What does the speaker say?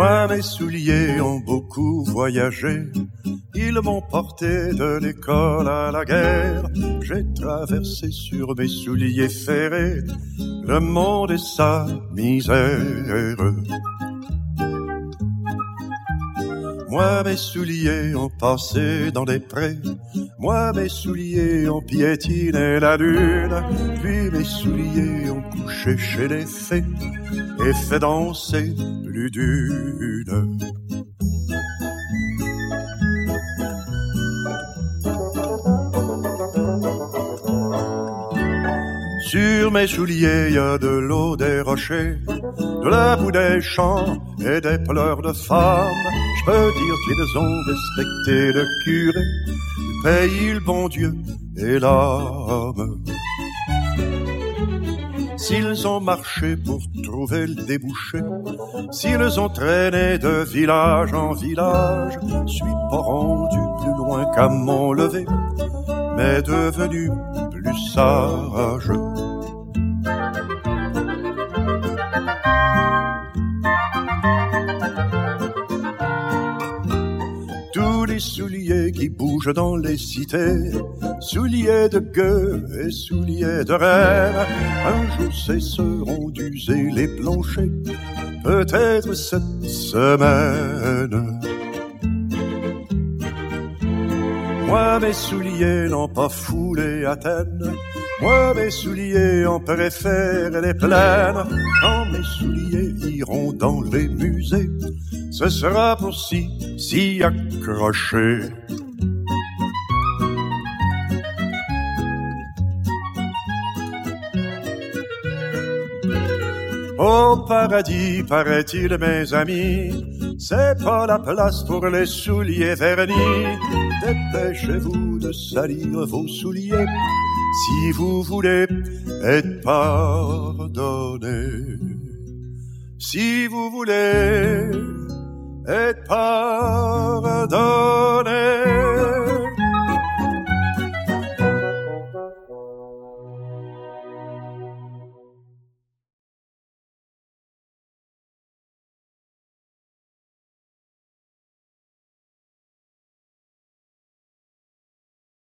Moi, mes souliers ont beaucoup voyagé. Ils m'ont porté de l'école à la guerre. J'ai traversé sur mes souliers ferrés le monde et sa misère. Moi, mes souliers ont passé dans les prés. Moi, mes souliers ont piétiné la lune. Puis mes souliers ont couché chez les fées et fait danser plus d'une. Sur mes souliers, y a de l'eau des rochers, de la boue des champs et des pleurs de femmes. Je peux dire qu'ils ont respecté le curé, le pays, le bon Dieu et l'âme. S'ils ont marché pour trouver le débouché, s'ils ont traîné de village en village, je suis pas rendu plus loin qu'à mon lever, mais devenu plus sage. Tous les souliers qui bougent dans les cités, souliers de gueux et souliers de reine, un jour cesseront d'user les planchers, peut-être cette semaine. Moi, mes souliers n'ont pas foulé Athènes. Moi, mes souliers en préfèrent les plaines. Quand mes souliers iront dans les musées, ce sera pour s'y accrocher. Au paradis, paraît-il, mes amis, c'est pas la place pour les souliers vernis. Dépêchez-vous de salir vos souliers si vous voulez être pardonné. Si vous voulez être pardonné.